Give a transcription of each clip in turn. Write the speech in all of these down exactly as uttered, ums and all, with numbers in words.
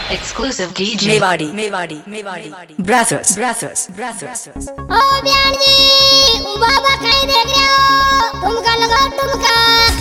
Exclusive D J Mewadi, Mewadi, Mewadi, Brassers, Brassers, Brassers. ओ बयान जी बाबा कहीं देख रहे हो ठुमका लगाओ ठुमका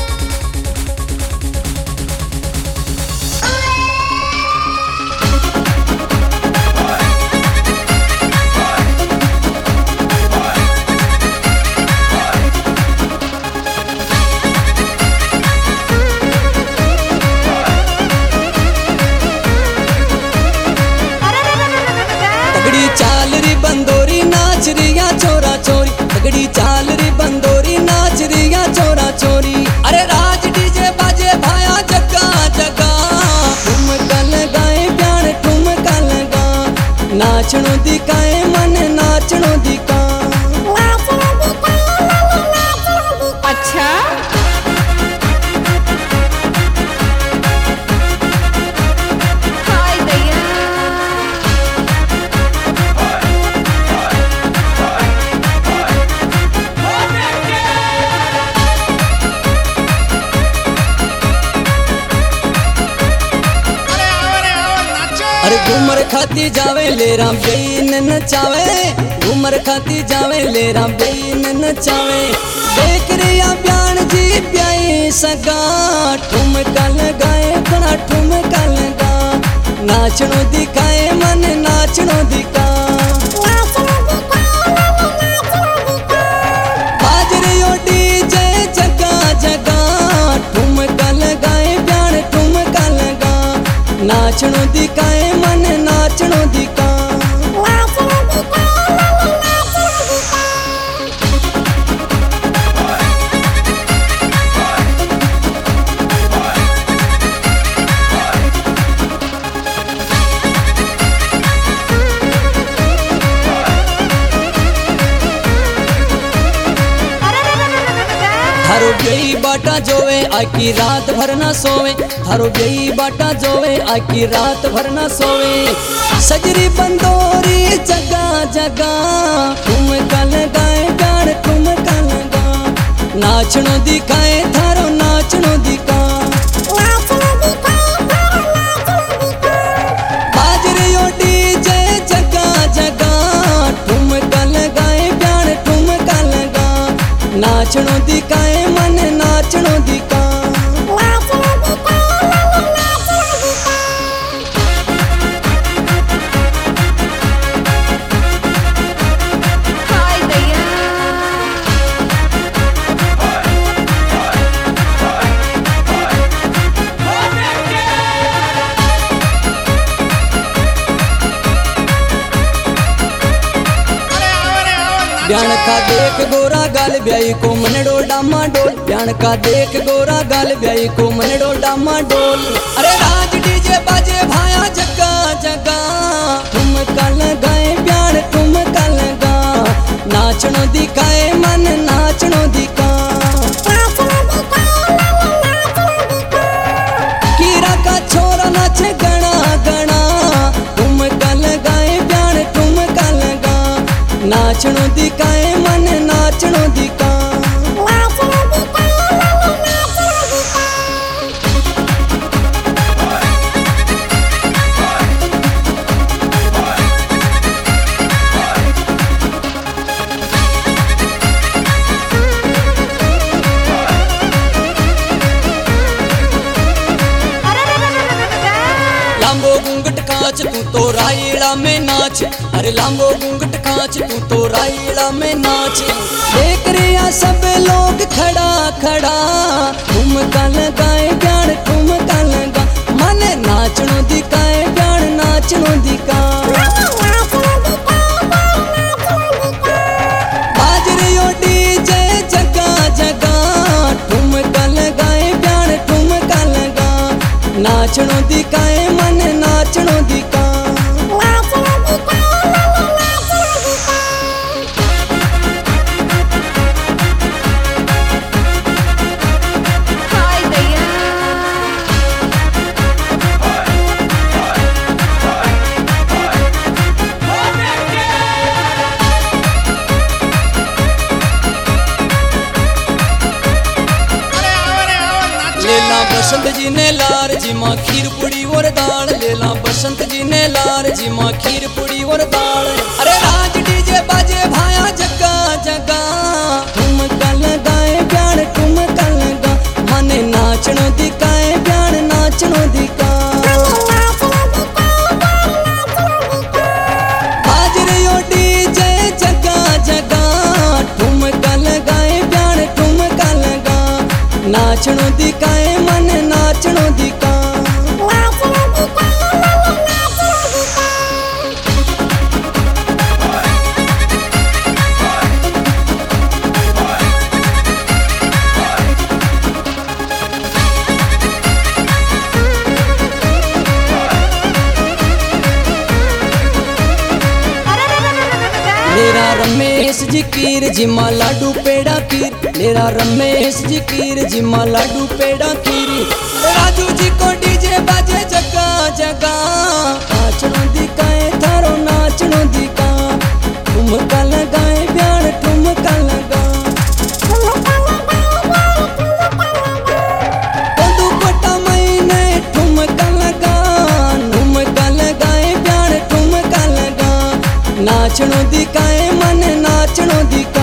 तगड़ी चाल री बंदोरी नाच रिया चोरा चोरी तगड़ी चाल री बंदोरी नाच रिया चोरा चोरी अरे राज डीजे बाजे भाया जगा जगा ठुमका लगाए प्यार ठुमका लगा नाचनो दिखाए मन नाचनो दिखा अच्छा अरे घूमर खाती जावे ले राम बेईन नचावे घूमर खाती जावे ले राम बेईन नचावे देख रिया ब्यान जी ब्याई सगा ठुमका लगाए बड़ा ठुमका लगा नाचनो दिखाए मन नाचनो दिखा बाजरियो डीजे जगा जगा ठुमका लगाए ब्यान ठुमका लगा नाचनो दिखाए मन नाचनो दिखा थारो गई बाटा जोवे आकी रात भर ना सोवे थारो गई बाटा जोवे आकी रात भर ना सोवे सजरी बंदोरी जगा जगा ठुमका लगाए गाड़ ठुमका लगा नाचनो दिखाए थारो नाचनो दिखा बाजरियो डीजे जगा जगा ठुमका लगाए गाड़ ठुमका लगा नाचनो दिखाए मन नाचनो दिखा ब्यान का देख गोरा गाल ब्याई को मनडो डामा डोल ब्यान का देख गोरा गाल ब्याई को मनडो डामा डोल अरे राज डीजे बाजे भाया जगा जगा ठुमका लगाए ब्यान ठुमका लगा नाचनो दिखाए मन नाचनो दिखा कीरा का छोरा नाचे गणा गणा ठुमका लगाए ब्यान ठुमका लगा नाचनो दिखाए मन नाचनो दिखा लांबो घूंघट खाच तू तो रायड़ा में नाच अरे लांबो घूंघट खाच तू तो रायड़ा में नाच देख रिया सब लोग खड़ा खड़ा ठुमका लगाए ब्यान ठुमका लगा मन नाचनो दिखाए ब्यान नाचनो दिखा बाजरियो डीजे जगा जगा ठुमका लगाए ब्यान ठुमका लगा नाचनो दिखाए मन नाचनो दिखा लेला बसंत जी ने लार जी माँ खीर पूड़ी और दाल लेला बसंत तैयार जी माँ खीर पूड़ी और दाल। अरे राज डीजे बाजे भाया जगा जगा ठुमका लगाए ब्याण ठुमका लगा मने नाचनो दिखाए ब्याण नाचनो दिखा बाजरियो डीजे जगा जगा ठुमका लगाए ब्याण ठुमका लगा नाचनो दिखाए मन नाचनो दिखा। लेरा रमेश जी कीर जी माँ लाडू पेड़ा खीर लेरा रमेश जी कीर जी माँ लाडू पेड़ा खीर राजू जी को डीजे बाजे जगा जगा नाचनो दिखाए थारो नाचनो दिखा ठुमका लगाए ब्याण ठुमका लगा दुपट्टा महीने ठुमका लगा ठुमका लगाए ब्याण ठुमका लगा नाचनो दिखाए मन नाचनो दिखा।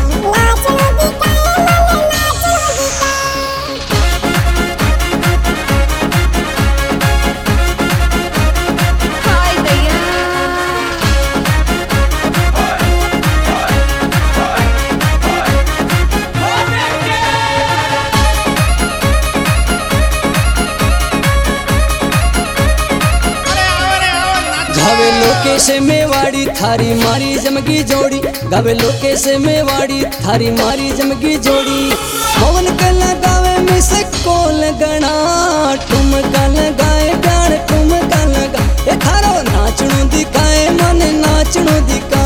गावे लोके से मेवाड़ी थारी मारी जमगी जोड़ी गावे लोके से मेवाड़ी थारी मारी जमगी जोड़ी पवन के लगावे मिस कोल गणा ठुमका लगाए ब्याण ठुमका लगा ए थारो नाचनो दिखाए मन नाचनो दिखा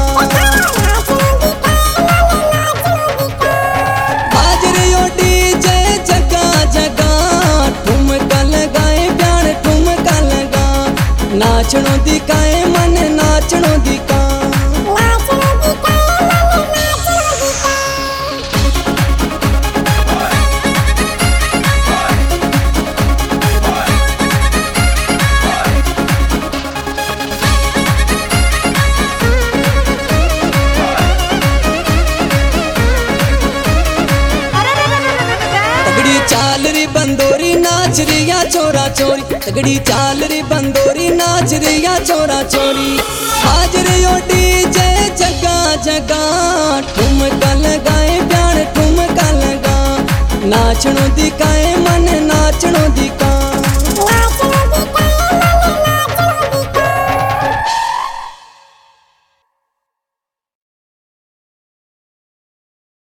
बाजरियो डीजे जगा जगा ठुमका लगाए ब्याण ठुमका लगा नाचनो दिखाए मन नाचनो दिखा। तगड़ी चाल री बंदोरी नाच रिया चोरा चोरी तगड़ी चाल री बंदोरी नाच रिया चोरा चोरी हाजरियो डीजे जगा जगा ठुमका लगाए ब्याण ठुमका लगा नाचनो दिखाए मन नाचनो दिखा।